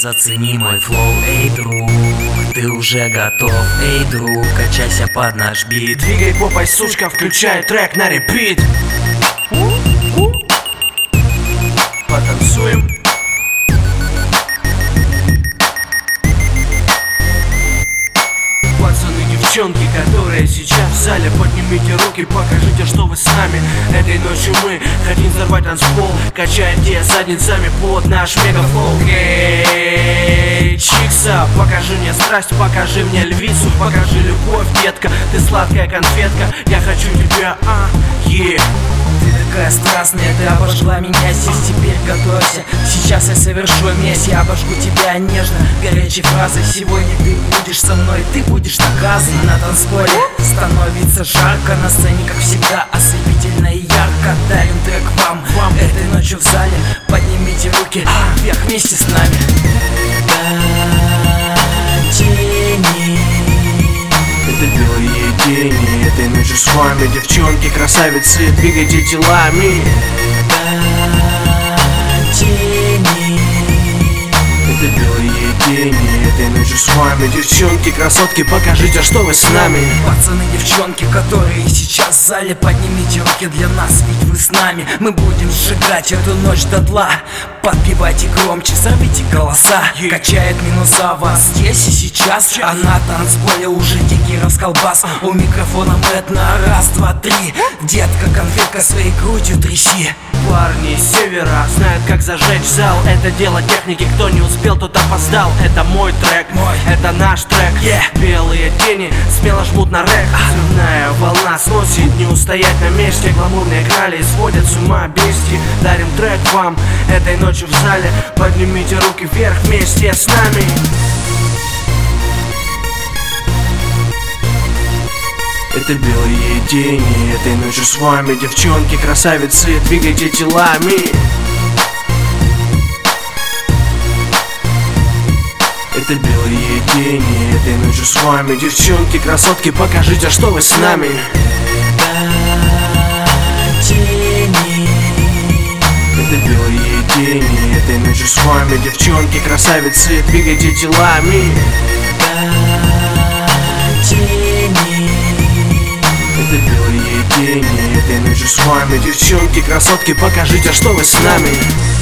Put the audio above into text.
Зацени мой флоу, эй, друг, ты уже готов, эй, друг, качайся под наш бит. Двигай попой, сучка, включай трек на репит. Потанцуем. Пацаны, девчонки, которые сейчас в зале, поднимите руки, покажите, что вы с нами. Этой ночью мы хотим взорвать танцпол, качайте задницами под наш мегафлоу. Эй, чикса, покажи мне страсть, покажи мне львицу, покажи любовь, детка, ты сладкая конфетка, я хочу тебя, Ты такая страстная, ты обожгла меня здесь, теперь готовься. Сейчас я совершу месть, я обожгу тебя нежно, горячей фразой. Сегодня ты будешь со мной, ты будешь наказан. На танцполе становится жарко, на сцене, как всегда, ослепительно и ярко. Дарим трек вам этой ночью в зале. Поднимите руки вверх вместе с нами. это белые тени. Этой ночью с вами, девчонки, красавицы, двигайте телами. Это белые тени. Этой ночью с вами, девчонки, красотки, покажите, что вы с нами. Пацаны, девчонки, которые сейчас в зале, поднимите руки для нас, ведь вы с нами. Мы будем сжигать эту ночь дотла. Подпевайте громче, зовите голоса. Качает минуса вас здесь и сейчас. А на танцполе уже дикий расколбас. У микрофона Мэтт на раз, два, три. Детка, конфетка, своей грудью тряси. Парни с севера знают, как зажечь зал. Это дело техники, кто не успел, тот опоздал. Это мой трек, это наш трек. Белые тени смело жмут на рэк. Взрывная волна сносит, не устоять на месте. Гламурные крали сводят с ума бести. Дарим трек вам этой ночью в зале. Поднимите руки вверх вместе с нами. Это белые тени. Этой ночью с вами, девчонки, красавицы, двигайте телами. Это белые тени. Этой ночью с вами, девчонки, красотки, покажите, что вы с нами. Это белые тени. Этой ночью с вами, девчонки, красавицы, двигайте телами. Это белые тени. Этой ночью с вами, девчонки, красотки, покажите, что вы с нами.